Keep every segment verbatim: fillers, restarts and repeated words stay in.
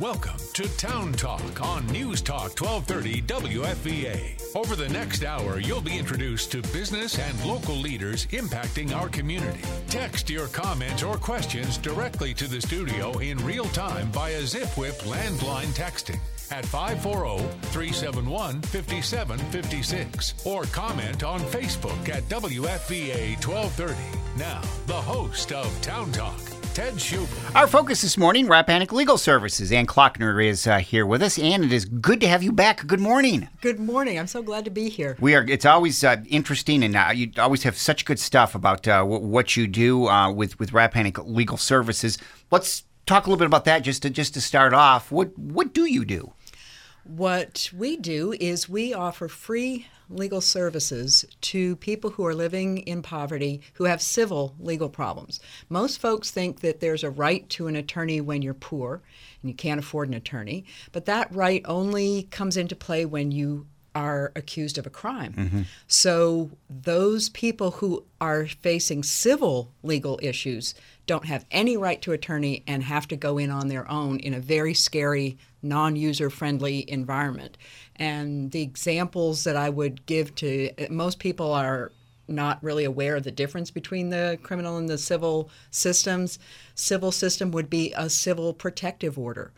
Welcome to Town Talk on News Talk twelve thirty W F V A. Over the next hour, you'll be introduced to business and local leaders impacting our community. Text your comments or questions directly to the studio in real time via ZipWhip landline texting at five four zero, three seven one, five seven five six or comment on Facebook at W F V A twelve thirty. Now, the host of Town Talk, Ted Schubel. Our focus this morning, Rappahannock Legal Services. Ann Klockner is uh, here with us. Ann, it is good to have you back. Good morning. Good morning. I'm so glad to be here. We are. It's always uh, interesting, and uh, you always have such good stuff about uh, w- what you do uh, with with Rappahannock Legal Services. Let's talk a little bit about that just to just to start off. What what do you do? What we do is we offer free legal services to people who are living in poverty who have civil legal problems. Most folks think that there's a right to an attorney when you're poor and you can't afford an attorney, but that right only comes into play when you are accused of a crime. Mm-hmm. So those people who are facing civil legal issues don't have any right to attorney and have to go in on their own in a very scary, non-user-friendly environment. And the examples that I would give to most people are not really aware of the difference between the criminal and the civil systems. Civil system would be a civil protective order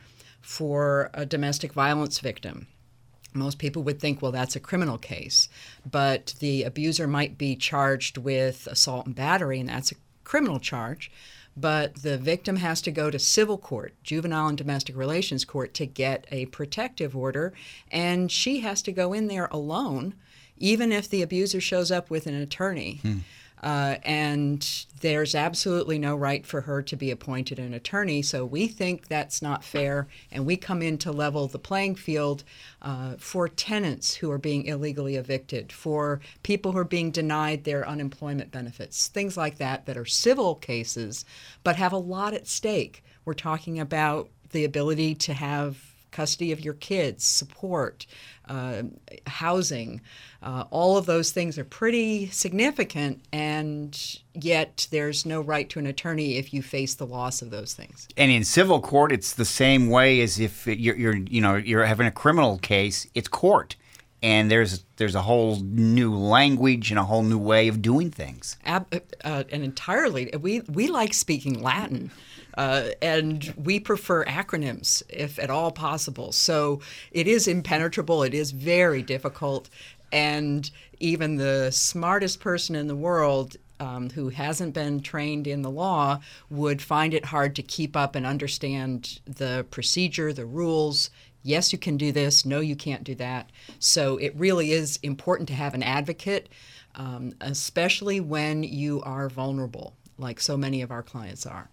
for a domestic violence victim. Most people would think, well, that's a criminal case, but the abuser might be charged with assault and battery, and that's a criminal charge. But the victim has to go to civil court, juvenile and domestic relations court, to get a protective order, and she has to go in there alone, even if the abuser shows up with an attorney. Hmm. Uh, and there's absolutely no right for her to be appointed an attorney. So we think that's not fair, and we come in to level the playing field uh, for tenants who are being illegally evicted, for people who are being denied their unemployment benefits, things like that that are civil cases but have a lot at stake. We're talking about the ability to have custody of your kids, support, uh, housing. Uh, all of those things are pretty significant, and yet there's no right to an attorney if you face the loss of those things. And in civil court, it's the same way as if you're, you're you know, you're having a criminal case. It's court, and there's there's a whole new language and a whole new way of doing things. Ab- uh, and entirely, we we like speaking Latin. Uh, and we prefer acronyms, if at all possible. So it is impenetrable. It is very difficult. And even the smartest person in the world um, who hasn't been trained in the law would find it hard to keep up and understand the procedure, the rules. Yes, you can do this. No, you can't do that. So it really is important to have an advocate, um, especially when you are vulnerable, like so many of our clients are.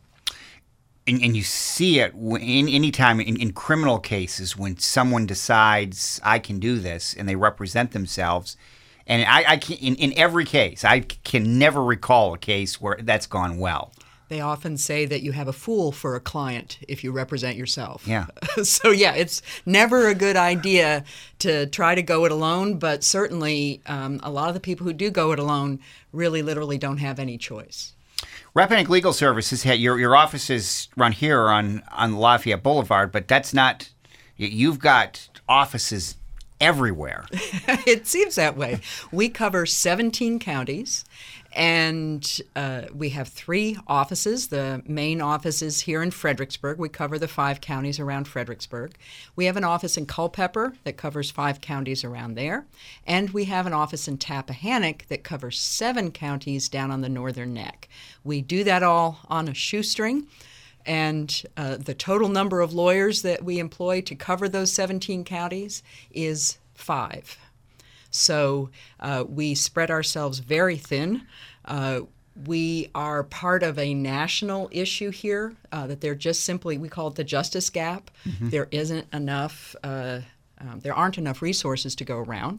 And, and you see it in any time in, in criminal cases when someone decides I can do this and they represent themselves. And I, I can, in, in every case, I can never recall a case where that's gone well. They often say that you have a fool for a client if you represent yourself. Yeah. So, yeah, it's never a good idea to try to go it alone, but certainly um, a lot of the people who do go it alone really literally don't have any choice. Rappahannock Legal Services, your your office is run here on, on Lafayette Boulevard, but that's not, you've got offices everywhere. It seems that way. We cover seventeen counties, and uh, we have three offices. The main office is here in Fredericksburg. We cover the five counties around Fredericksburg. We have an office in Culpeper that covers five counties around there. And we have an office in Tappahannock that covers seven counties down on the northern neck. We do that all on a shoestring. And uh, the total number of lawyers that we employ to cover those seventeen counties is five. So uh, we spread ourselves very thin. Uh, we are part of a national issue here uh, that they're just simply, we call it the justice gap. Mm-hmm. There isn't enough, uh, um, there aren't enough resources to go around.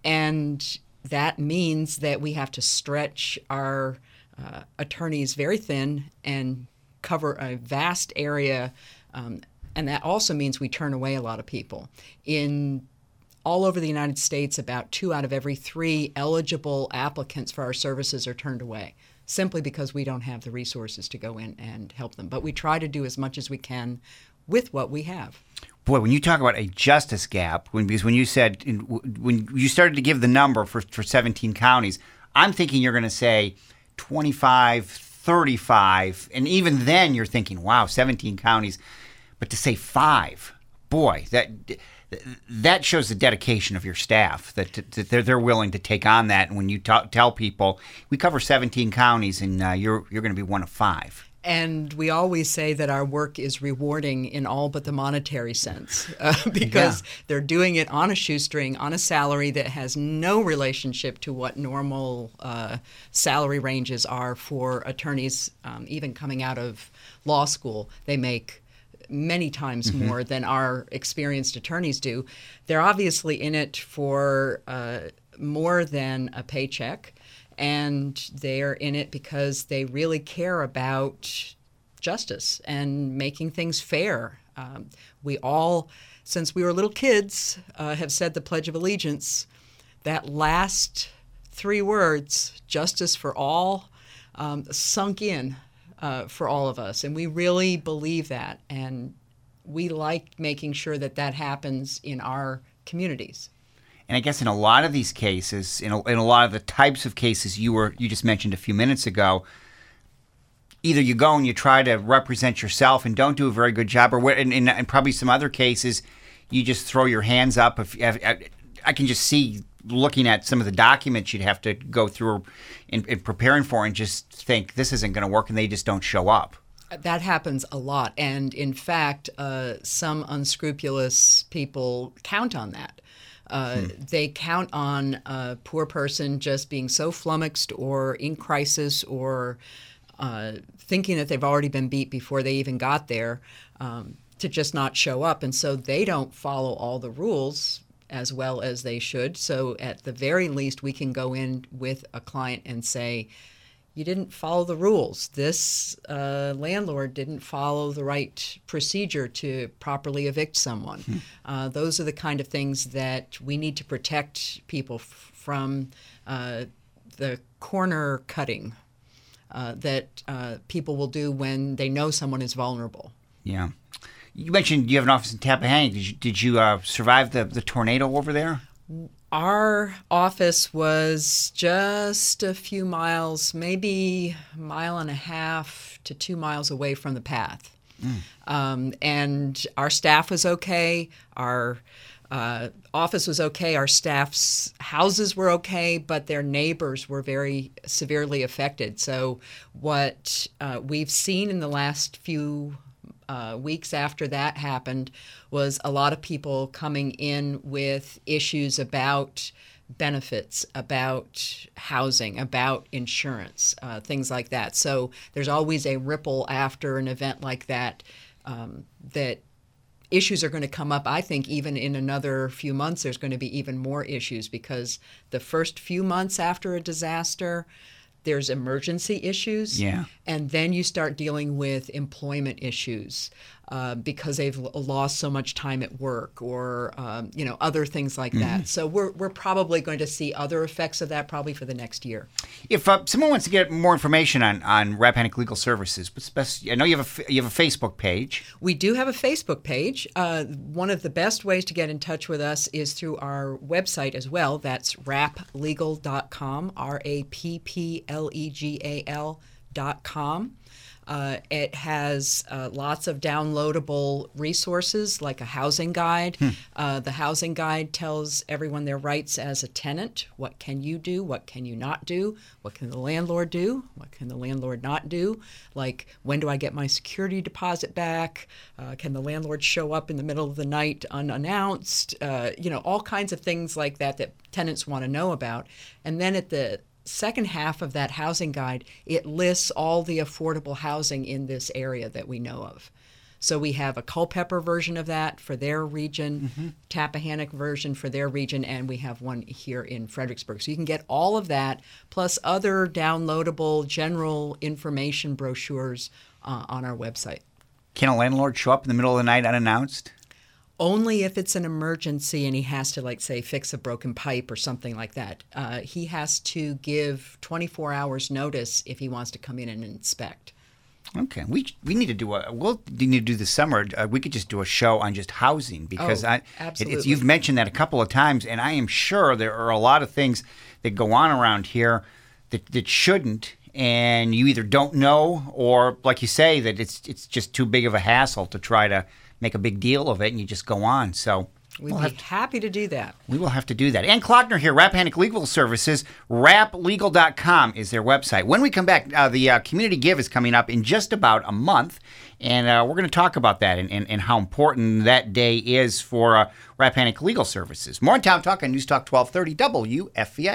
And that means that we have to stretch our uh, attorneys very thin and cover a vast area. Um, and that also means we turn away a lot of people. In all over the United States, about two out of every three eligible applicants for our services are turned away, simply because we don't have the resources to go in and help them. But we try to do as much as we can with what we have. Boy, when you talk about a justice gap, when because when you said when you started to give the number for, for seventeen counties, I'm thinking you're going to say twenty-five, thirty-five, and even then you're thinking, wow, seventeen counties. But to say five, boy, that that shows the dedication of your staff, that, that they're, they're willing to take on that. And when you t- tell people, we cover seventeen counties and uh, you're you're going to be one of five. And we always say that our work is rewarding in all but the monetary sense uh, because yeah. they're doing it on a shoestring, on a salary that has no relationship to what normal uh, salary ranges are for attorneys, um, even coming out of law school. They make many times mm-hmm. more than our experienced attorneys do. They're obviously in it for uh, more than a paycheck. And they're in it because they really care about justice and making things fair. Um, we all, since we were little kids, uh, have said the Pledge of Allegiance. That last three words, justice for all, um, sunk in uh, for all of us. And we really believe that. And we like making sure that that happens in our communities. And I guess in a lot of these cases, in a, in a lot of the types of cases you were you just mentioned a few minutes ago, either you go and you try to represent yourself and don't do a very good job, or in, in, in probably some other cases, you just throw your hands up. If, if, I can just see looking at some of the documents you'd have to go through in, in preparing for and just think this isn't going to work, and they just don't show up. That happens a lot. And in fact, uh, some unscrupulous people count on that. Uh, hmm. They count on a poor person just being so flummoxed or in crisis or uh, thinking that they've already been beat before they even got there um, to just not show up. And so they don't follow all the rules as well as they should. So at the very least, we can go in with a client and say, you didn't follow the rules. This uh, landlord didn't follow the right procedure to properly evict someone. Hmm. Uh, those are the kind of things that we need to protect people f- from uh, the corner cutting uh, that uh, people will do when they know someone is vulnerable. Yeah. You mentioned you have an office in Tappahannock. Did you, did you uh, survive the, the tornado over there? Our office was just a few miles, maybe a mile and a half to two miles away from the path. Mm. Um, and our staff was okay. Our uh, office was okay. Our staff's houses were okay, but their neighbors were very severely affected. So what uh, we've seen in the last few Uh, weeks after that happened was a lot of people coming in with issues about benefits, about housing, about insurance, uh, things like that. So there's always a ripple after an event like that, um, that issues are going to come up. I think even in another few months, there's going to be even more issues because the first few months after a disaster, there's emergency issues, yeah. and then you start dealing with employment issues uh, because they've lost so much time at work, or um, you know, other things like mm-hmm. that. So we're we're probably going to see other effects of that probably for the next year. If uh, someone wants to get more information on on Rappahannock Legal Services, what's best? I know you have a you have a Facebook page. We do have a Facebook page. Uh, one of the best ways to get in touch with us is through our website as well. That's rap legal dot com, R A P P L E G A L dot com. Uh, it has uh, lots of downloadable resources like a housing guide. Hmm. Uh, the housing guide tells everyone their rights as a tenant. What can you do? What can you not do? What can the landlord do? What can the landlord not do? Like, when do I get my security deposit back? Uh, can the landlord show up in the middle of the night unannounced? Uh, you know, all kinds of things like that that tenants want to know about. And then at the second half of that housing guide, it lists all the affordable housing in this area that we know of. So we have a Culpeper version of that for their region, mm-hmm. Tappahannock version for their region, and we have one here in Fredericksburg. So you can get all of that, plus other downloadable general information brochures uh, on our website. Can a landlord show up in the middle of the night unannounced? Only if it's an emergency and he has to, like, say, fix a broken pipe or something like that. Uh, he has to give twenty-four hours notice if he wants to come in and inspect. Okay, we we need to do a we'll need to do this summer. Uh, we could just do a show on just housing because Oh, I it, absolutely. it's, you've mentioned that a couple of times, and I am sure there are a lot of things that go on around here that that shouldn't, and you either don't know or, like you say, that it's it's just too big of a hassle to try to make a big deal of it, and you just go on. So. We'd we'll be have to, happy to do that. we will have to do that. Ann Klockner here, Rappahannock Legal Services. rap legal dot com is their website. When we come back, uh, the uh, Community Give is coming up in just about a month, and uh, we're going to talk about that and, and, and how important that day is for uh, Rappahannock Legal Services. More on Town Talk on News Talk twelve thirty W F V A.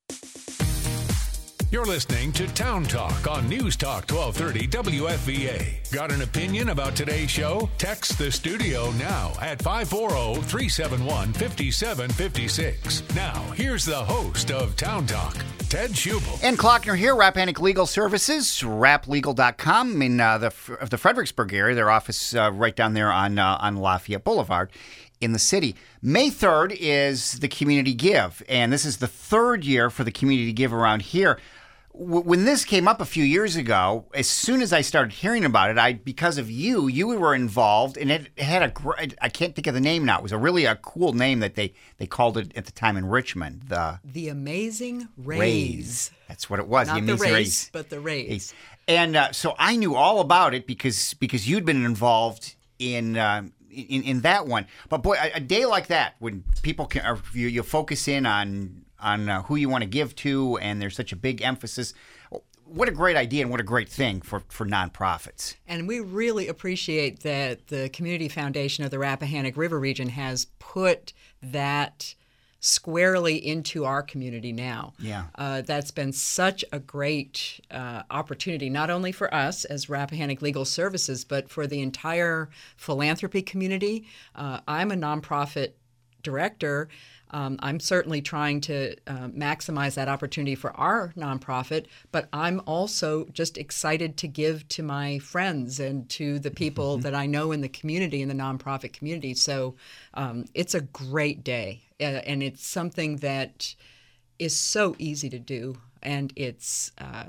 You're listening to Town Talk on News Talk twelve thirty W F V A. Got an opinion about today's show? Text the studio now at five four zero, three seven one, five seven five six. Now, here's the host of Town Talk, Ted Schubel. Ann Klockner here, Rappahannock Legal Services, rap legal dot com in uh, the of the Fredericksburg area. Their office uh, right down there on uh, on Lafayette Boulevard in the city. May third is the Community Give, and this is the third year for the Community Give around here. When this came up a few years ago, as soon as I started hearing about it, I because of you, you were involved, and it had a great, I can't think of the name now. It was a really a cool name that they, they called it at the time in Richmond. The The Amazing Rays. Rays. That's what it was. Not the the Amazing race, Rays. but the Rays. And uh, so I knew all about it because because you'd been involved in uh, in, in that one. But boy, a, a day like that, when people can, or you, you focus in on on uh, who you want to give to, and there's such a big emphasis. What a great idea and what a great thing for, for nonprofits. And we really appreciate that the Community Foundation of the Rappahannock River region has put that squarely into our community now. Yeah. Uh, that's been such a great uh, opportunity, not only for us as Rappahannock Legal Services, but for the entire philanthropy community. Uh, I'm a nonprofit director. Um, I'm certainly trying to uh, maximize that opportunity for our nonprofit, but I'm also just excited to give to my friends and to the people mm-hmm. that I know in the community, in the nonprofit community. So um, it's a great day, uh, and it's something that is so easy to do, and it's uh,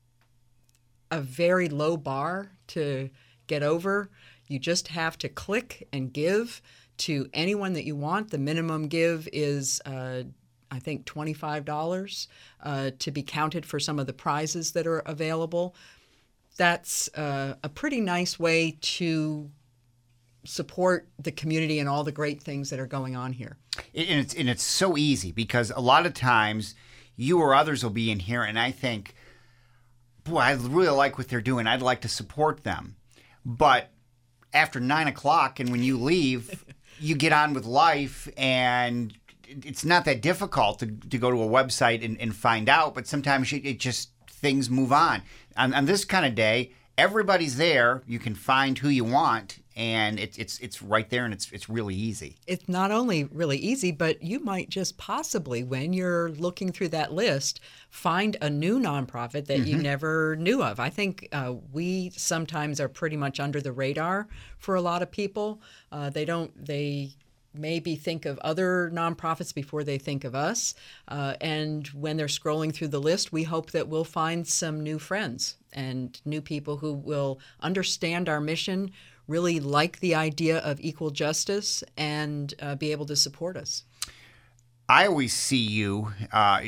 a very low bar to get over. You just have to click and give to anyone that you want. The minimum give is, uh, I think, twenty-five dollars uh, to be counted for some of the prizes that are available. That's uh, a pretty nice way to support the community and all the great things that are going on here. And it's, and it's so easy because a lot of times you or others will be in here and I think, boy, I really like what they're doing. I'd like to support them. But after nine o'clock and when you leave, you get on with life, and it's not that difficult to, to go to a website and, and find out, but sometimes it just, things move on. on. On this kind of day, everybody's there. You can find who you want, and it's it's it's right there, and it's it's really easy. It's not only really easy, but you might just possibly, when you're looking through that list, find a new nonprofit that mm-hmm. you never knew of. I think uh, we sometimes are pretty much under the radar for a lot of people. Uh, they don't they maybe think of other nonprofits before they think of us. Uh, and when they're scrolling through the list, we hope that we'll find some new friends and new people who will understand our mission, really like the idea of equal justice, and uh, be able to support us. I always see you, uh,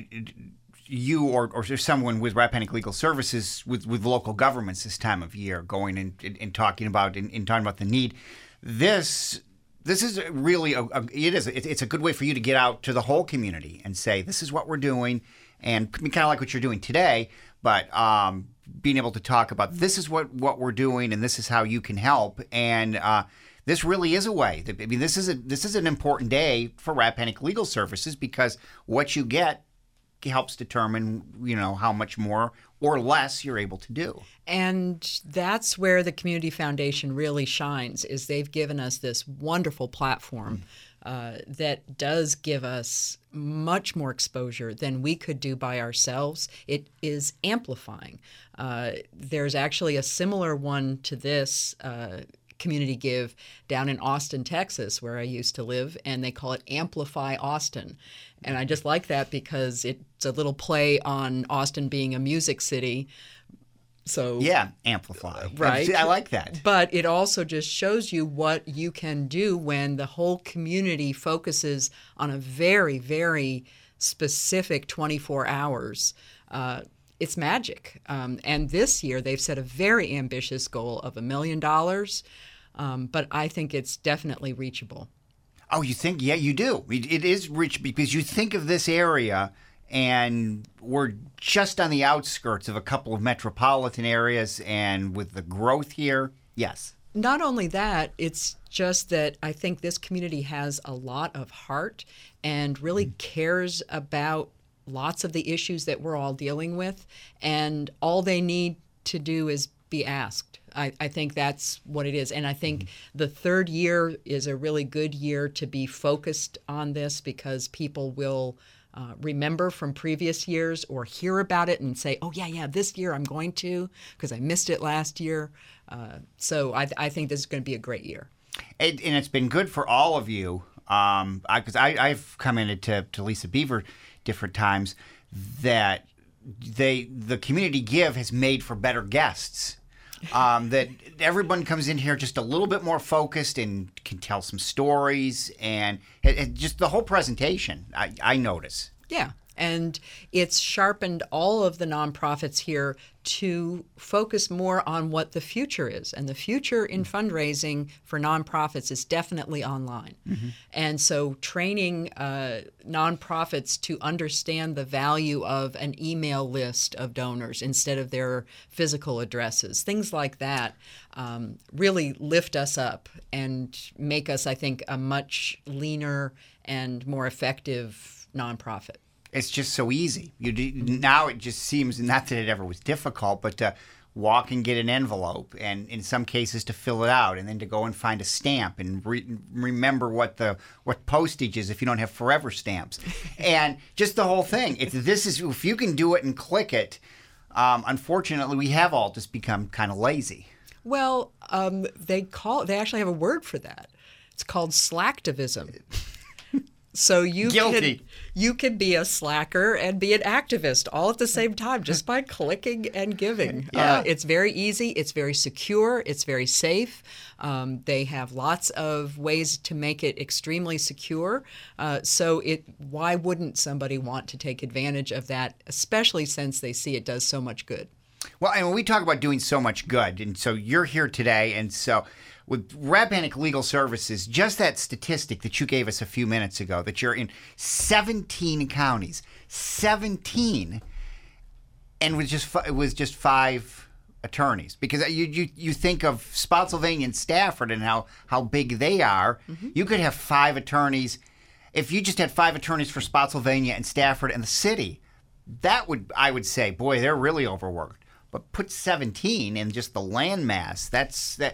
you or, or someone with Rappahannock Legal Services with, with local governments this time of year, going and, and, and talking about and, and talking about the need. This this is really a, a it is it's a good way for you to get out to the whole community and say this is what we're doing, and kind of like what you're doing today, but um, being able to talk about this is what, what we're doing and this is how you can help. And uh, this really is a way. That, I mean, this is a this is an important day for Rappahannock Legal Services because what you get helps determine, you know, how much more or less you're able to do. And that's where the Community Foundation really shines, is they've given us this wonderful platform uh, that does give us much more exposure than we could do by ourselves. It is amplifying. Uh, there's actually a similar one to this uh, Community Give down in Austin, Texas, where I used to live, and they call it Amplify Austin. And I just like that because it's a little play on Austin being a music city. So Yeah, amplify. Right. I like that. But it also just shows you what you can do when the whole community focuses on a very, very specific twenty-four hours. Uh, it's magic. Um, and this year they've set a very ambitious goal of a million dollars, um, but I think it's definitely reachable. Oh, you think? Yeah, you do. It, it is rich because you think of this area, and we're just on the outskirts of a couple of metropolitan areas, and with the growth here, yes. Not only that, it's just that I think this community has a lot of heart and really mm-hmm. cares about lots of the issues that we're all dealing with, and all they need to do is be asked. I, I think that's what it is. And I think mm-hmm. the third year is a really good year to be focused on this, because people will uh, remember from previous years or hear about it and say, oh, yeah, yeah, this year I'm going to, because I missed it last year. Uh, so I, I think this is going to be a great year. It, and it's been good for all of you, um, because I, I, I've commented to, to Lisa Beaver different times that they the community give has made for better guests. Um, that everyone comes in here just a little bit more focused and can tell some stories, and it, it just the whole presentation, I, I notice. Yeah, and it's sharpened all of the nonprofits here to focus more on what the future is. And the future in fundraising for nonprofits is definitely online. Mm-hmm. And so training uh, nonprofits to understand the value of an email list of donors instead of their physical addresses, things like that, um, really lift us up and make us, I think, a much leaner and more effective nonprofit. It's just so easy. You do, now it just seems, not that it ever was difficult, but to walk and get an envelope, and in some cases to fill it out, and then to go and find a stamp and re- remember what the what postage is if you don't have forever stamps, and just the whole thing. It's this is if you can do it and click it. Um, unfortunately, we have all just become kind of lazy. Well, um, they call they actually have a word for that. It's called slacktivism. So you Guilty. can you can be a slacker and be an activist all at the same time just by clicking and giving. Yeah. Uh, it's very easy. It's very secure. It's very safe. Um, they have lots of ways to make it extremely secure. Uh, so it why wouldn't somebody want to take advantage of that, especially since they see it does so much good? Well, and when we talk about doing so much good, and so you're here today, and so with Rappahannock Legal Services, just that statistic that you gave us a few minutes ago, that you're in seventeen counties, seventeen, and with just it was just five attorneys, because you you you think of Spotsylvania and Stafford and how how big they are. Mm-hmm. You could have five attorneys if you just had five attorneys for Spotsylvania and Stafford and the city. That would I would say, boy, they're really overworked. But put seventeen in just the landmass. That's that.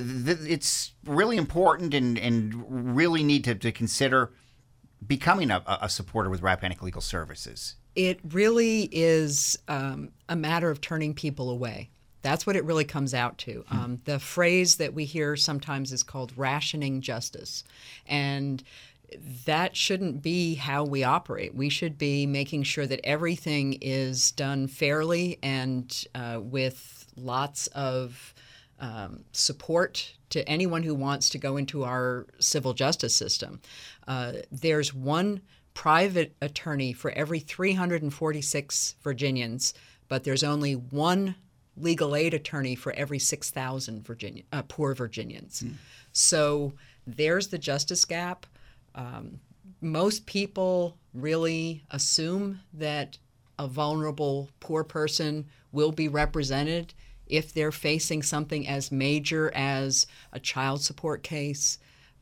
It's really important, and, and really need to, to consider becoming a, a supporter with Rappahannock Legal Services. It really is um, a matter of turning people away. That's what it really comes out to. Hmm. Um, the phrase that we hear sometimes is called rationing justice, and that shouldn't be how we operate. We should be making sure that everything is done fairly and uh, with lots of um, support to anyone who wants to go into our civil justice system. Uh, there's one private attorney for every three hundred forty-six Virginians, but there's only one legal aid attorney for every six thousand Virginia, uh, poor Virginians. Hmm. So there's the justice gap. Um, most people really assume that a vulnerable poor person will be represented if they're facing something as major as a child support case,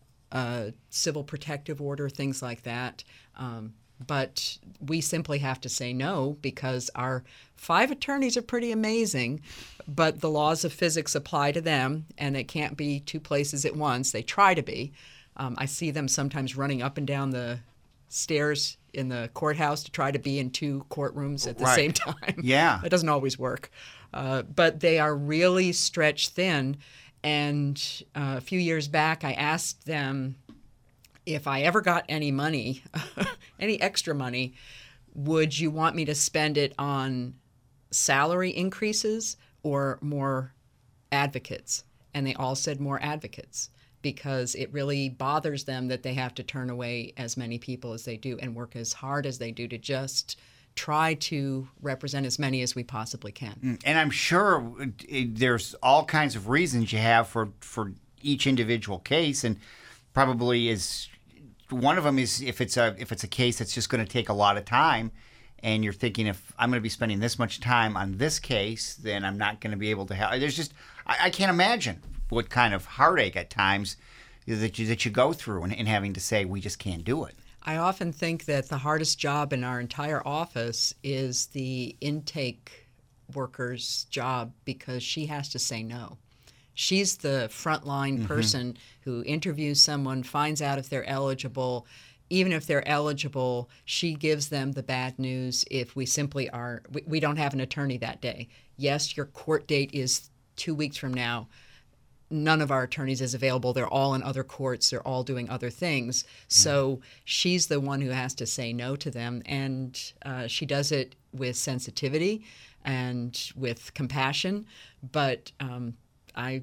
a civil protective order, things like that. Um, but we simply have to say no, because our five attorneys are pretty amazing, but the laws of physics apply to them, and they can't be two places at once. They try to be. Um, I see them sometimes running up and down the stairs in the courthouse to try to be in two courtrooms at the right. same time. Yeah. That doesn't always work. Uh, but they are really stretched thin. And uh, a few years back, I asked them if I ever got any money, any extra money, would you want me to spend it on salary increases or more advocates? And they all said more advocates, because it really bothers them that they have to turn away as many people as they do and work as hard as they do to just try to represent as many as we possibly can. And I'm sure there's all kinds of reasons you have for, for each individual case, and probably is one of them is if it's a if it's a case that's just going to take a lot of time, and you're thinking, if I'm going to be spending this much time on this case, then I'm not going to be able to have. There's just I, I can't imagine what kind of heartache at times that you that you go through and, and having to say we just can't do it. I often think that the hardest job in our entire office is the intake worker's job, because she has to say no. She's the frontline mm-hmm. person who interviews someone, finds out if they're eligible. Even if they're eligible, she gives them the bad news if we simply are, we, we don't have an attorney that day. Yes, your court date is two weeks from now. None of our attorneys is available. They're all in other courts. They're all doing other things. So she's the one who has to say no to them. And uh, she does it with sensitivity and with compassion. But um, I,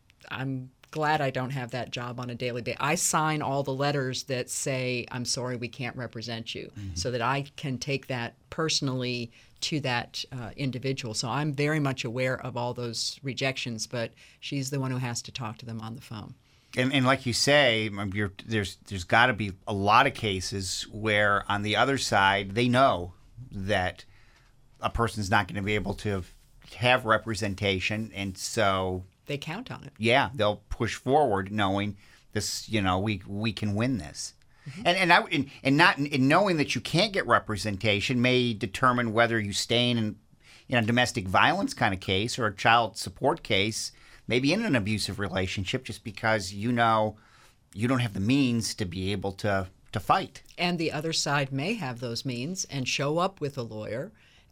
I'm glad I don't have that job on a daily basis. I sign all the letters that say, I'm sorry, we can't represent you, mm-hmm. so that I can take that personally to that uh, individual. So I'm very much aware of all those rejections, but she's the one who has to talk to them on the phone. And, and like you say, you're, there's there's got to be a lot of cases where on the other side they know that a person's not going to be able to have representation, and so they count on it. Yeah, they'll push forward knowing this. You know, we we can win this. Mm-hmm. And and I and, and not in knowing that you can't get representation may determine whether you stay in in a domestic violence kind of case or a child support case, maybe in an abusive relationship, just because you know you don't have the means to be able to to fight. And the other side may have those means and show up with a lawyer,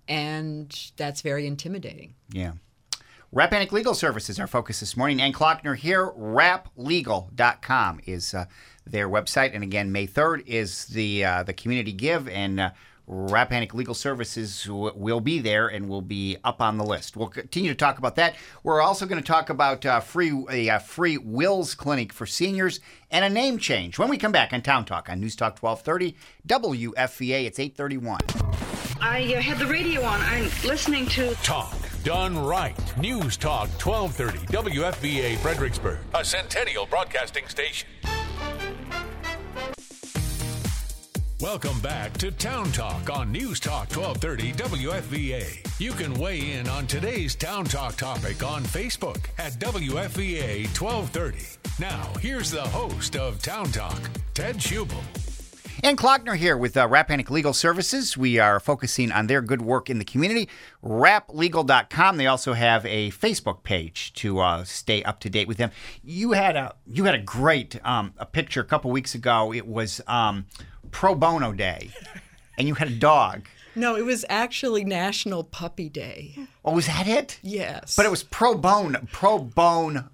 and that's very intimidating. Yeah. Rappahannock Legal Services, our focus this morning. Ann Klockner here. rap legal dot com is uh, their website. And again, May third is the uh, the community give, and uh, Rappahannock Legal Services w- will be there and will be up on the list. We'll continue to talk about that. We're also going to talk about uh, free a uh, free wills clinic for seniors and a name change when we come back on Town Talk on News Talk twelve thirty W F V A. It's eight thirty-one. I uh, had the radio on. I'm listening to Talk Done Right. News Talk twelve thirty W F V A Fredericksburg, a Centennial Broadcasting station. Welcome back to Town Talk on News Talk twelve thirty W F V A. You can weigh in on today's Town Talk topic on Facebook at W F V A twelve thirty. Now, here's the host of Town Talk, Ted Schubel. Ann Klockner here with uh, Rappahannock Legal Services. We are focusing on their good work in the community. rap legal dot com. They also have a Facebook page to uh, stay up to date with them. You had a you had a great um, a picture a couple weeks ago. It was um, Pro Bono Day, and you had a dog. No, it was actually National Puppy Day. Oh, was that it? Yes. But it was Pro Bono, Pro Bono.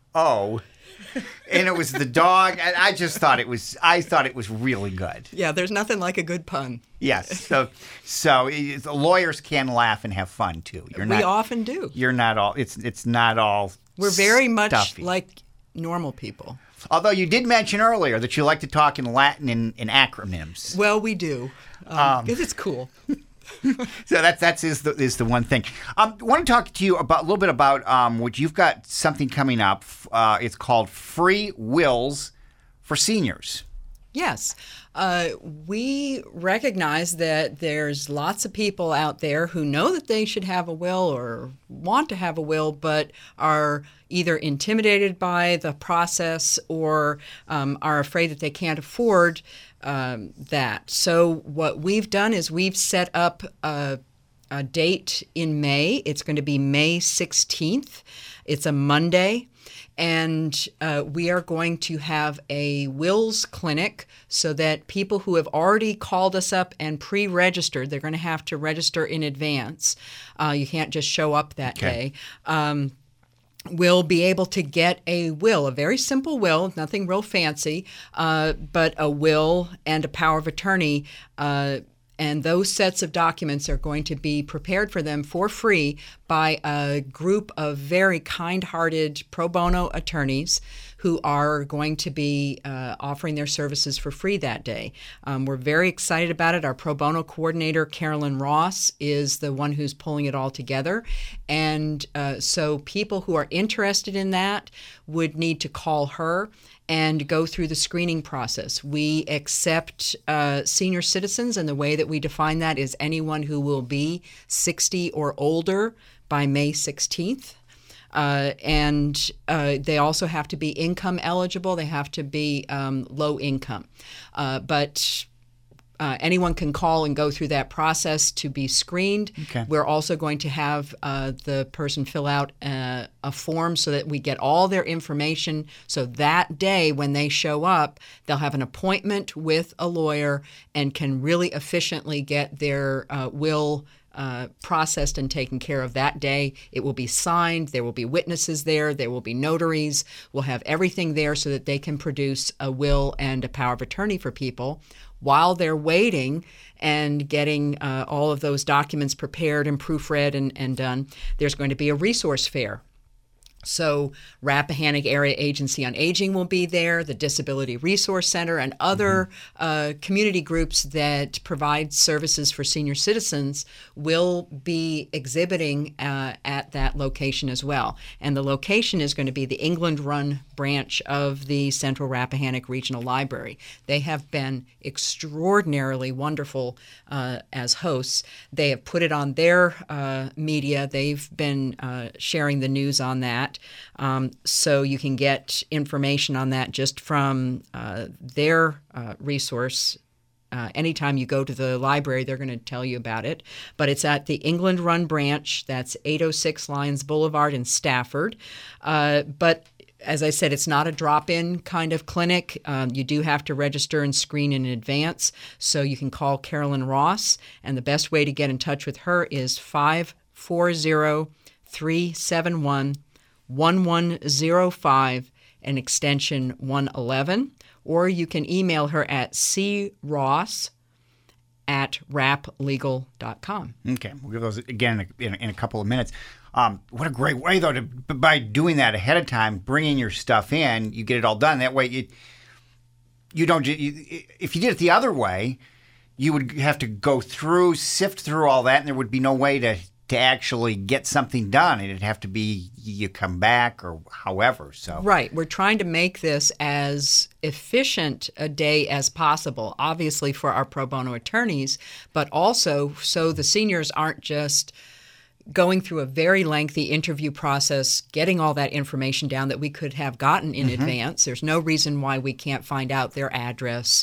And it was the dog, and I just thought it was. I thought it was really good. Yeah, there's nothing like a good pun. Yes, so so it, lawyers can laugh and have fun too. You're we not, often do. You're not all. It's it's not all. We're very much stuffy. like normal people. Although you did mention earlier that you like to talk in Latin and in acronyms. Well, we do. Um, um, it's cool. So that's that's is the is the one thing. Um, I want to talk to you about a little bit about um, what you've got something coming up. Uh, it's called Free Wills for Seniors. Yes. Uh, we recognize that there's lots of people out there who know that they should have a will or want to have a will, but are either intimidated by the process or um, are afraid that they can't afford um, that. So what we've done is we've set up a, a date in May. It's going to be May sixteenth. It's a Monday. And uh, we are going to have a wills clinic so that people who have already called us up and pre-registered, they're going to have to register in advance. Uh, you can't just show up that okay. day. Um, will be able to get a will, a very simple will, nothing real fancy, uh, but a will and a power of attorney uh, And those sets of documents are going to be prepared for them for free by a group of very kind-hearted pro bono attorneys who are going to be uh, offering their services for free that day. Um, we're very excited about it. Our pro bono coordinator, Carolyn Ross, is the one who's pulling it all together. And uh, so people who are interested in that would need to call her and go through the screening process. We accept uh, senior citizens, and the way that we define that is anyone who will be sixty or older by May sixteenth. Uh, and uh, they also have to be income eligible. They have to be um, low income. Uh, but uh, anyone can call and go through that process to be screened. Okay. We're also going to have uh, the person fill out a, a form so that we get all their information. So that day when they show up, they'll have an appointment with a lawyer and can really efficiently get their uh, will Uh, processed and taken care of that day. It will be signed. There will be witnesses there. There will be notaries. We'll have everything there so that they can produce a will and a power of attorney for people. While they're waiting and getting uh, all of those documents prepared and proofread and, and done, there's going to be a resource fair. So Rappahannock Area Agency on Aging will be there, the Disability Resource Center, and other mm-hmm. uh, community groups that provide services for senior citizens will be exhibiting uh, at that location as well. And the location is going to be the England Run branch of the Central Rappahannock Regional Library. They have been extraordinarily wonderful uh, as hosts. They have put it on their uh, media. They've been uh, sharing the news on that. Um, so you can get information on that just from uh, their uh, resource. Uh, anytime you go to the library, they're going to tell you about it. But it's at the England Run branch. That's eight oh six Lyons Boulevard in Stafford. Uh, but as I said, it's not a drop-in kind of clinic. Um, you do have to register and screen in advance. So you can call Carolyn Ross. And the best way to get in touch with her is five four zero, three seven one, one one zero five and extension one eleven, or you can email her at c ross at rap legal dot com. Okay, we'll give those again in a, in a couple of minutes. Um, what a great way, though, to by doing that ahead of time, bringing your stuff in, you get it all done. That way, you, you don't. You, if you did it the other way, you would have to go through, sift through all that, and there would be no way to to actually get something done. It'd have to be you come back or however. So right. We're trying to make this as efficient a day as possible, obviously for our pro bono attorneys, but also so the seniors aren't just going through a very lengthy interview process, getting all that information down that we could have gotten in mm-hmm. advance. There's no reason why we can't find out their address,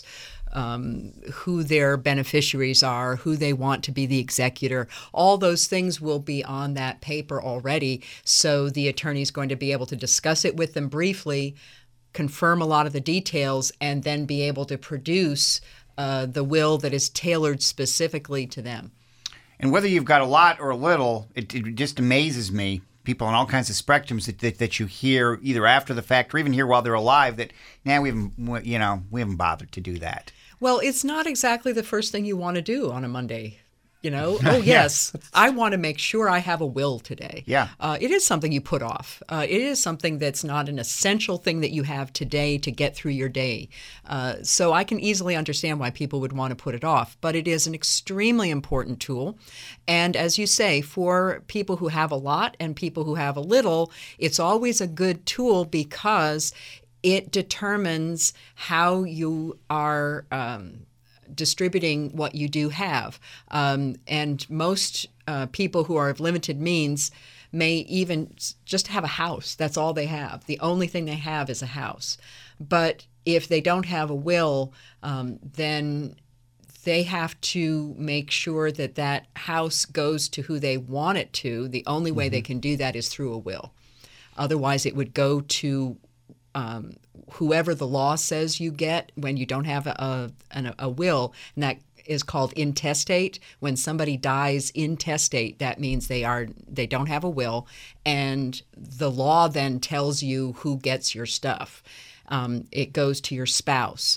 Um, who their beneficiaries are, who they want to be the executor. All those things will be on that paper already, so the attorney is going to be able to discuss it with them briefly, confirm a lot of the details, and then be able to produce uh, the will that is tailored specifically to them. And whether you've got a lot or a little, it, it just amazes me, people on all kinds of spectrums that, that that you hear either after the fact or even hear while they're alive that now nah, we haven't, you know, we haven't bothered to do that. Well, it's not exactly the first thing you want to do on a Monday. You know, oh, yes, I want to make sure I have a will today. Yeah. Uh, it is something you put off. Uh, it is something that's not an essential thing that you have today to get through your day. Uh, so I can easily understand why people would want to put it off. But it is an extremely important tool. And as you say, for people who have a lot and people who have a little, it's always a good tool because it determines how you are um, distributing what you do have. Um, and most uh, people who are of limited means may even just have a house. That's all they have. The only thing they have is a house. But if they don't have a will, um, then they have to make sure that that house goes to who they want it to. The only way mm-hmm. they can do that is through a will. Otherwise, it would go to Um, whoever the law says you get when you don't have a, a, a will, and that is called intestate. When somebody dies intestate, that means they are they don't have a will, and the law then tells you who gets your stuff. Um, it goes to your spouse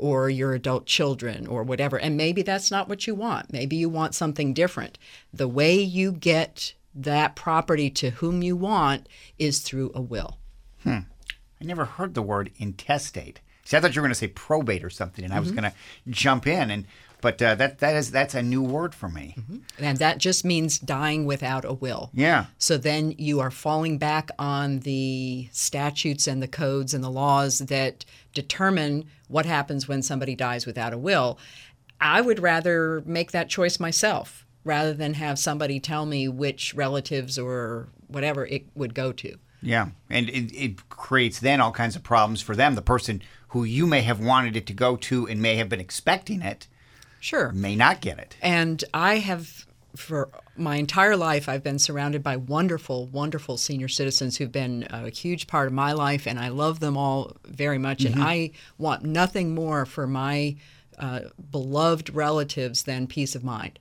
or your adult children or whatever. And maybe that's not what you want. Maybe you want something different. The way you get that property to whom you want is through a will. Hmm. I never heard the word intestate. See, I thought you were going to say probate or something, and I was Mm-hmm. going to jump in, and but uh, that that is that's a new word for me. Mm-hmm. And that just means dying without a will. Yeah. So then you are falling back on the statutes and the codes and the laws that determine what happens when somebody dies without a will. I would rather make that choice myself rather than have somebody tell me which relatives or whatever it would go to. Yeah, and it, it creates then all kinds of problems for them. The person who you may have wanted it to go to and may have been expecting it Sure. may not get it. And I have, for my entire life, I've been surrounded by wonderful, wonderful senior citizens who've been a huge part of my life, and I love them all very much. Mm-hmm. And I want nothing more for my uh, beloved relatives than peace of mind.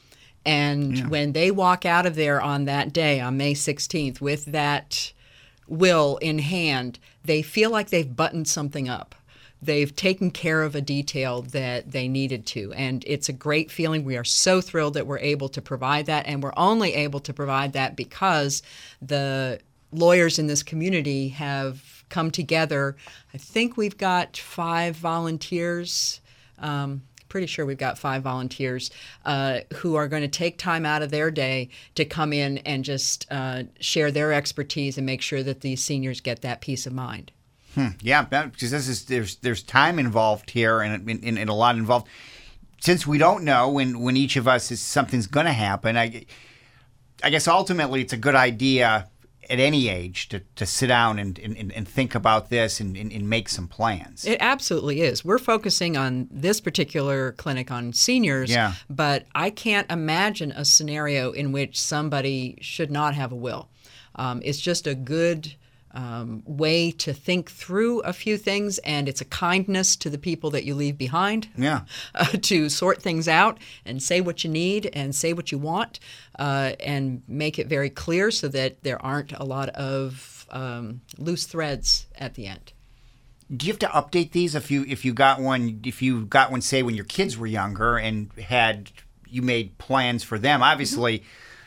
And Yeah. when they walk out of there on that day, on May sixteenth, with that will in hand, they feel like they've buttoned something up. They've taken care of a detail that they needed to. And it's a great feeling. We are so thrilled that we're able to provide that. And we're only able to provide that because the lawyers in this community have come together. I think we've got five volunteers. Um, pretty sure we've got five volunteers uh, who are going to take time out of their day to come in and just uh, share their expertise and make sure that these seniors get that peace of mind. Hmm. Yeah, because this is there's there's time involved here and, and, and a lot involved. Since we don't know when, when each of us is something's going to happen, I, I guess ultimately it's a good idea at any age to, to sit down and, and, and think about this and, and, and make some plans. It absolutely is. We're focusing on this particular clinic on seniors, Yeah. but I can't imagine a scenario in which somebody should not have a will. Um, it's just a good um, way to think through a few things, and it's a kindness to the people that you leave behind. Yeah. Uh, to sort things out and say what you need and say what you want uh, and make it very clear so that there aren't a lot of um, loose threads at the end. Do you have to update these if you if you got one if you got one say when your kids were younger and had you made plans for them? Obviously,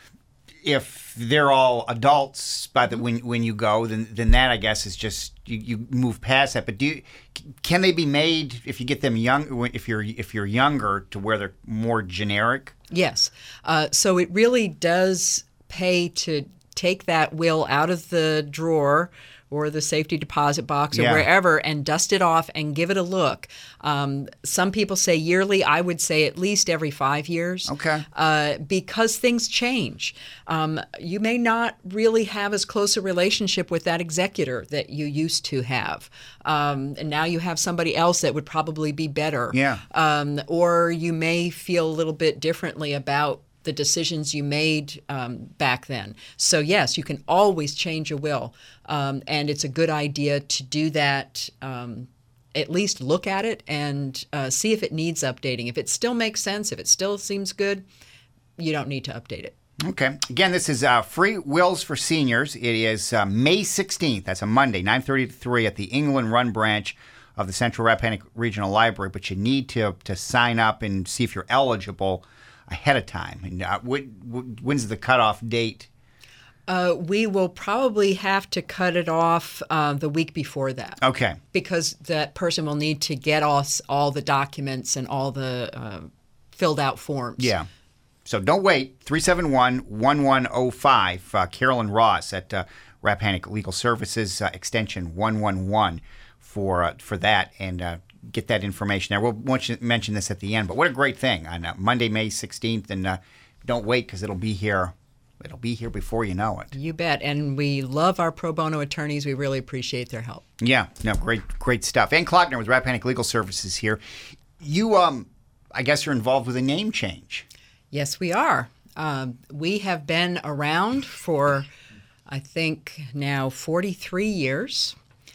if they're all adults by the when when you go, then then that I guess is just you, you move past that. But do you, can they be made if you get them young if you're if you're younger to where they're more generic? Yes. Uh, so it really does pay to take that will out of the drawer or the safety deposit box or Yeah. wherever and dust it off and give it a look. Um, some people say yearly. I would say at least every five years. Okay. Uh, because things change. Um, you may not really have as close a relationship with that executor that you used to have. Um, and now you have somebody else that would probably be better. Yeah. Um, or you may feel a little bit differently about the decisions you made um, back then. So yes, you can always change a will, um, and it's a good idea to do that. Um, at least look at it and uh, see if it needs updating. If it still makes sense, if it still seems good, you don't need to update it. Okay. Again, this is uh, Free Wills for Seniors. It is uh, May sixteenth. That's a Monday, nine thirty to three at the England Run branch of the Central Rappahannock Regional Library. But you need to to sign up and see if you're eligible ahead of time. And uh, when, when's the cutoff date? Uh, we will probably have to cut it off uh, the week before that. Okay. Because that person will need to get us all the documents and all the uh, filled out forms. Yeah. So don't wait. three seven one, one one zero five. Uh, Carolyn Ross at uh, Rappahannock Legal Services, uh, extension one one one for uh, for that, and uh, get that information there. We'll mention, mention this at the end, but what a great thing on uh, Monday, May sixteenth, and uh, don't wait because it'll be here. It'll be here before you know it. You bet. And we love our pro bono attorneys. We really appreciate their help. Yeah, no, great, great stuff. Ann Klockner with Rappahannock Legal Services here. You, um, I guess, you're involved with a name change. Yes, we are. Um, we have been around for, I think, now forty-three years.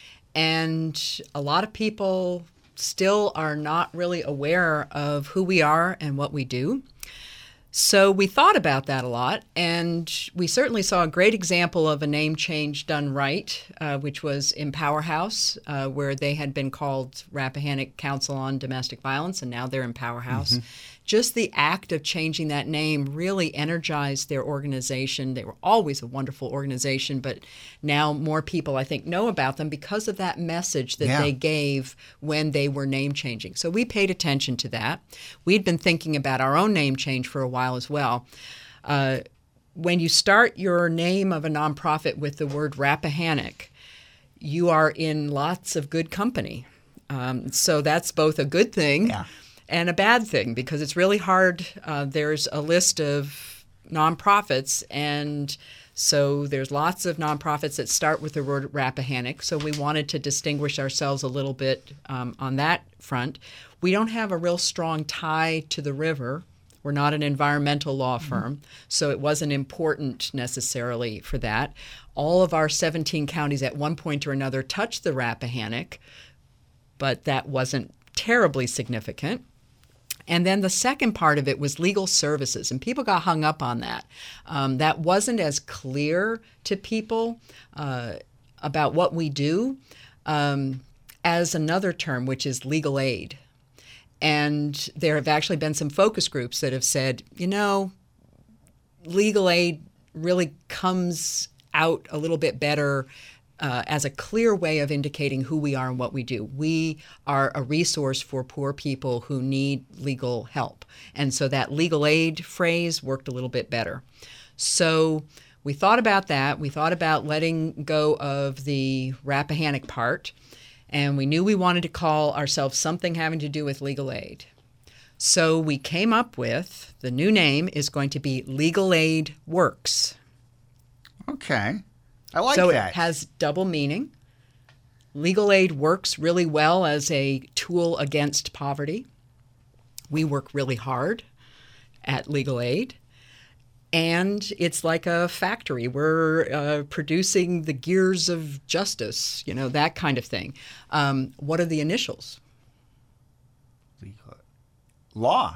And a lot of people still are not really aware of who we are and what we do. So we thought about that a lot, and we certainly saw a great example of a name change done right, uh, which was in Powerhouse, uh, where they had been called Rappahannock Council on Domestic Violence, and now they're in Powerhouse. Mm-hmm. Just the act of changing that name really energized their organization. They were always a wonderful organization, but now more people, I think, know about them because of that message that yeah. they gave when they were name changing. So we paid attention to that. We'd been thinking about our own name change for a while as well. Uh, when you start your name of a nonprofit with the word Rappahannock, you are in lots of good company. Um, so that's both a good thing yeah. and a bad thing, because it's really hard. Uh, there's a list of nonprofits, and so there's lots of nonprofits that start with the word Rappahannock. So we wanted to distinguish ourselves a little bit um, on that front. We don't have a real strong tie to the river. We're not an environmental law firm, mm-hmm. so it wasn't important necessarily for that. All of our seventeen counties at one point or another touched the Rappahannock, but that wasn't terribly significant. And then the second part of it was legal services, and people got hung up on that. Um, that wasn't as clear to people uh, about what we do um, as another term, which is legal aid. And there have actually been some focus groups that have said, you know, legal aid really comes out a little bit better uh, as a clear way of indicating who we are and what we do. We are a resource for poor people who need legal help. And so that legal aid phrase worked a little bit better. So we thought about that. We thought about letting go of the Rappahannock part. And we knew we wanted to call ourselves something having to do with legal aid. So we came up with, the new name is going to be Legal Aid Works. Okay. I like so that. So it has double meaning. Legal aid works really well as a tool against poverty. We work really hard at legal aid. And it's like a factory. We're uh, producing the gears of justice, you know, that kind of thing. Um, what are the initials? Law.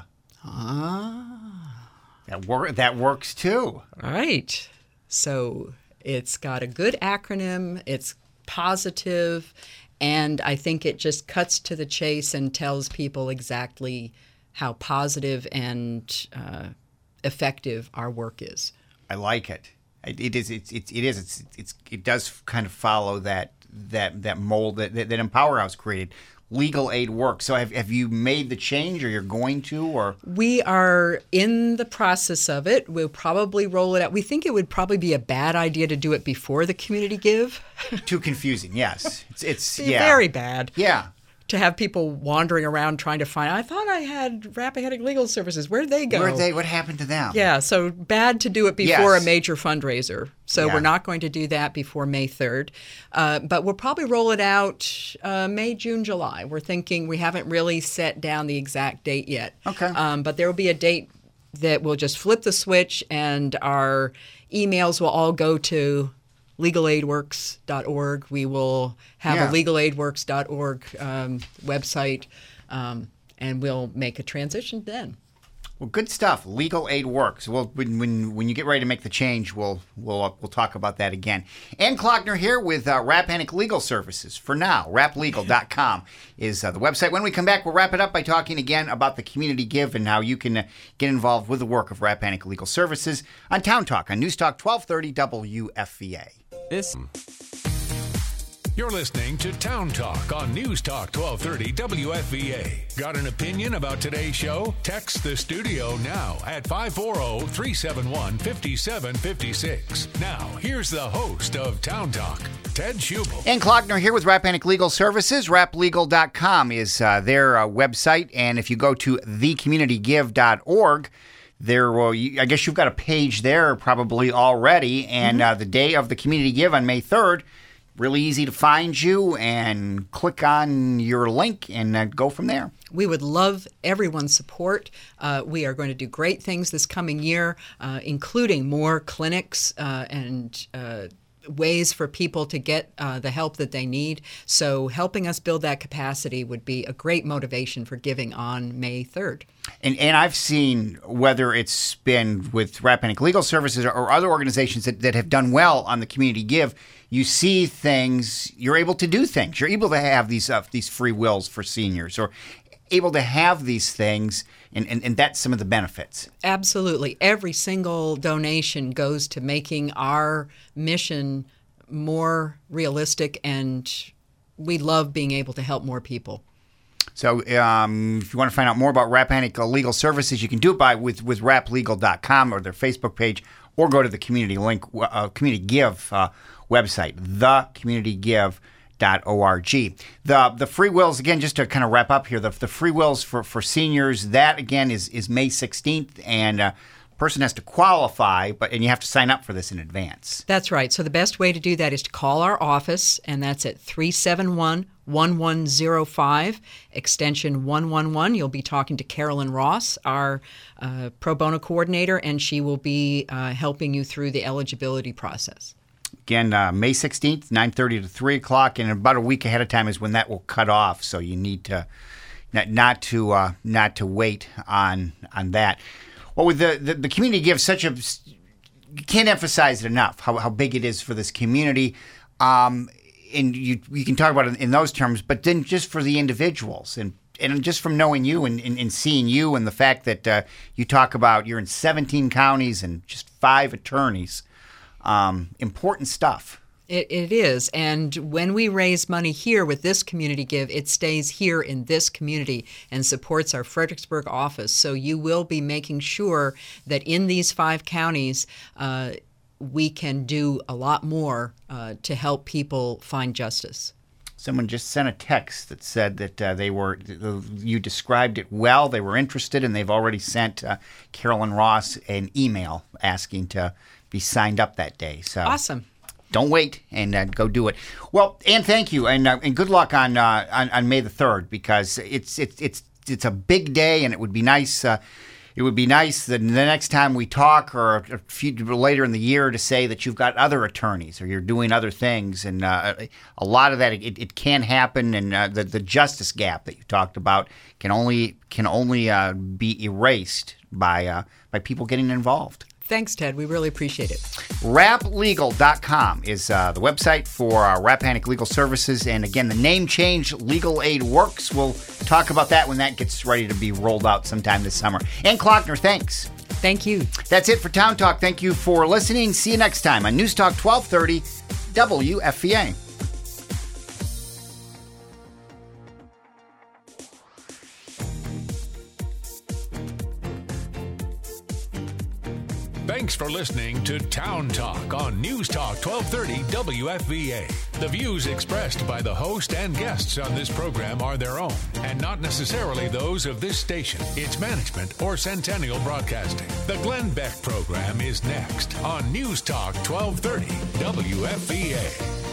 Ah. That, wor- that works too. Right. So it's got a good acronym. It's positive. And I think it just cuts to the chase and tells people exactly how positive and uh, effective our work is. I like it. It, it is. It's. It, it is. It's, it's. It does kind of follow that that that mold that that, that Empower House created. Legal aid works. So have have you made the change, or you're going to, or we are in the process of it. We'll probably roll it out. We think it would probably be a bad idea to do it before the community give. Too confusing. Yes, it's it's yeah, yeah. very bad. Yeah. To have people wandering around trying to find, I thought I had Rappahannock Legal Services. Where'd they go? Where'd they? What happened to them? Yeah, so bad to do it before yes. a major fundraiser. So yeah. we're not going to do that before May third. Uh, but we'll probably roll it out uh, May, June, July. We're thinking, we haven't really set down the exact date yet. Okay. Um, but there will be a date that we'll just flip the switch, and our emails will all go to legal aid works dot org. We will have yeah. a legal aid works dot org um, website, um, and we'll make a transition then. Well, good stuff. Legal Aid Works. Well, when when when you get ready to make the change, we'll we'll uh, we'll talk about that again. Ann Klockner here with uh, Rappahannock Legal Services. For now, rap legal dot com is uh, the website. When we come back, we'll wrap it up by talking again about the Community Give and how you can uh, get involved with the work of Rappahannock Legal Services on Town Talk on News Talk twelve thirty W F V A. This. You're listening to Town Talk on News Talk twelve thirty W F V A. Got an opinion about today's show? Text the studio now at five four zero, three seven one, five seven five six. Now, here's the host of Town Talk, Ted Schubel. Ann Klockner here with Rappahannock Legal Services. rap legal dot com is uh, their uh, website. And if you go to the community give dot org, there will, I guess you've got a page there probably already. And mm-hmm. uh, the day of the Community Give on May third, really easy to find you, and click on your link and uh, go from there. We would love everyone's support. Uh, we are going to do great things this coming year, uh, including more clinics uh, and uh, ways for people to get uh, the help that they need. So helping us build that capacity would be a great motivation for giving on May third. And and I've seen, whether it's been with Rappahannock Legal Services or, or other organizations that, that have done well on the Community Give, you see things, you're able to do things. You're able to have these uh, these free wills for seniors, or able to have these things, and, and, and that's some of the benefits. Absolutely. Every single donation goes to making our mission more realistic, and we love being able to help more people. So um, if you want to find out more about Rappahannock Legal Services, you can do it by with, with rap legal dot com or their Facebook page, or go to the Community Link, uh, Community Give uh, website, the community give dot org. The the free wills, again, just to kind of wrap up here, the, the free wills for, for seniors, that again is, is May sixteenth, and uh, person has to qualify, but and you have to sign up for this in advance. That's right. So the best way to do that is to call our office, and that's at three seven one, one one zero five, extension one one one. You'll be talking to Carolyn Ross, our uh, pro bono coordinator, and she will be uh, helping you through the eligibility process. Again, uh, May sixteenth, nine thirty to three o'clock, and about a week ahead of time is when that will cut off. So you need to not, not to uh, not to wait on on that. Well, with the, the, the Community Give, such a you can't emphasize it enough how, how big it is for this community. Um, and you you can talk about it in those terms, but then just for the individuals, and and just from knowing you and, and, and seeing you, and the fact that uh, you talk about you're in seventeen counties and just five attorneys. Um, important stuff. It, it is. And when we raise money here with this Community Give, it stays here in this community and supports our Fredericksburg office. So you will be making sure that in these five counties, uh, we can do a lot more uh, to help people find justice. Someone just sent a text that said that uh, they were, you described it well, they were interested, and they've already sent uh, Carolyn Ross an email asking to be signed up that day. So awesome. Don't wait, and uh, go do it. Well, Ann, thank you, and uh, and good luck on, uh, on on May the third, because it's it's it's it's a big day, and it would be nice. Uh, it would be nice that the next time we talk, or a few later in the year, to say that you've got other attorneys or you're doing other things, and uh, a lot of that it, it can happen, and uh, the the justice gap that you talked about can only can only uh, be erased by uh, by people getting involved. Thanks, Ted. We really appreciate it. rap legal dot com is uh, the website for uh, Rappahannock Legal Services. And again, the name change, Legal Aid Works. We'll talk about that when that gets ready to be rolled out sometime this summer. Ann Klockner, thanks. Thank you. That's it for Town Talk. Thank you for listening. See you next time on News Talk twelve thirty W F V A. Thanks for listening to Town Talk on News Talk twelve thirty W F V A. The views expressed by the host and guests on this program are their own and not necessarily those of this station, its management, or Centennial Broadcasting. The Glenn Beck program is next on News Talk twelve thirty W F V A.